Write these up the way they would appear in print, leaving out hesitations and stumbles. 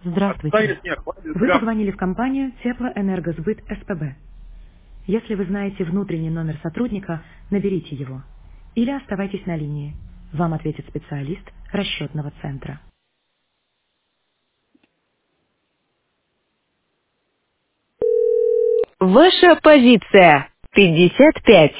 Здравствуйте. Вы позвонили в компанию Теплоэнергосбыт СПБ. Если вы знаете внутренний номер сотрудника, наберите его. Или оставайтесь на линии. Вам ответит специалист расчетного центра. Ваша позиция 55.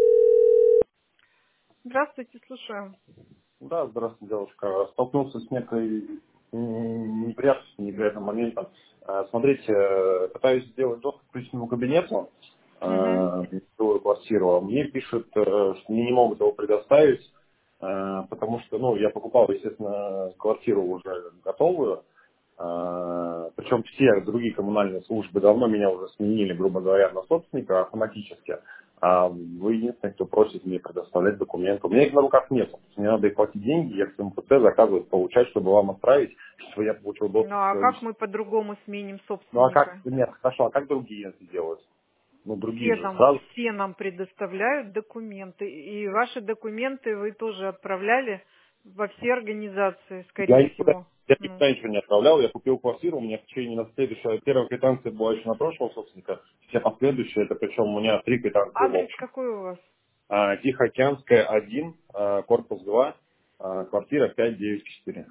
Здравствуйте, слушаю. Да, здравствуйте, девушка. Столкнулся с некой неприятностью, неприятным моментом. Смотрите, пытаюсь сделать доступ к личному кабинету, Угу. жилую квартиру. А мне пишут, что мне не могут его предоставить, потому что, ну, я покупал, естественно, квартиру уже готовую. Причем все другие коммунальные службы давно меня уже сменили, грубо говоря, на собственника автоматически. А вы единственный, кто просит мне предоставлять документы. У меня их на руках нет. Мне надо и платить деньги, я к МФЦ заказывать, получать, чтобы вам отправить, чтобы я получил Ну доступ к а своему как личному. мы по-другому сменим Ну а как, собственника? нет, хорошо, а как другие это делают? Ну, другие Все же нам, сразу. все нам предоставляют документы. И ваши документы вы тоже отправляли во все организации, Я скорее никуда, всего. я Ну. никуда ничего не отправлял, я купил квартиру, у меня в течение на следующее, первая квитанция была еще на прошлого собственника, все последующие, это причем у меня 3 квитанции в Адрес общем. какой у вас? Тихоокеанская, 1, корпус 2, квартира 594.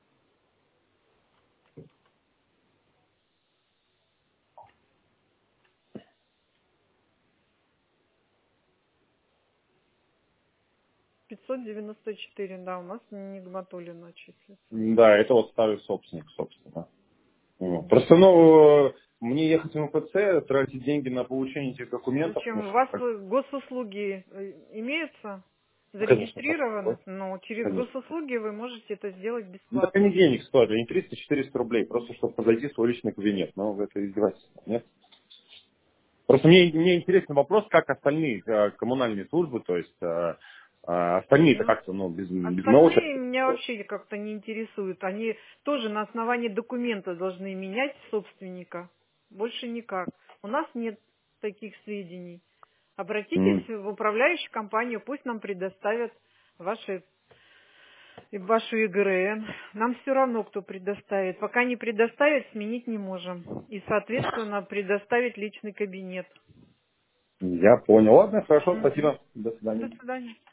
594, да, у нас Нигматуллина числится. Да, это вот старый собственник, собственно. Вот. Мгм. Просто, ну, мне ехать в МФЦ, тратить деньги на получение этих документов, ну, Зачем? У что, вас госуслуги имеются? конечно, Зарегистрированы? Но через конечно. госуслуги вы можете это сделать Ну, так они бесплатно. денег стоят, они 300-400 рублей, просто чтобы подойти в свой личный кабинет. Ну, это издевательство, нет? Просто мне интересен вопрос, как остальные коммунальные службы, то есть остальные-то Ну, как-то, ну, без моего остальные участия. меня вообще как-то не интересуют. Они тоже на основании документа должны менять собственника. Больше никак. У нас нет таких сведений. Обратитесь М. в управляющую компанию, пусть нам предоставят вашу ЕГРН. Нам все равно, кто предоставит. Пока не предоставят, сменить не можем. И, соответственно, предоставить личный кабинет. Я понял. Ладно, хорошо, Мгм. спасибо. До До свидания. свидания.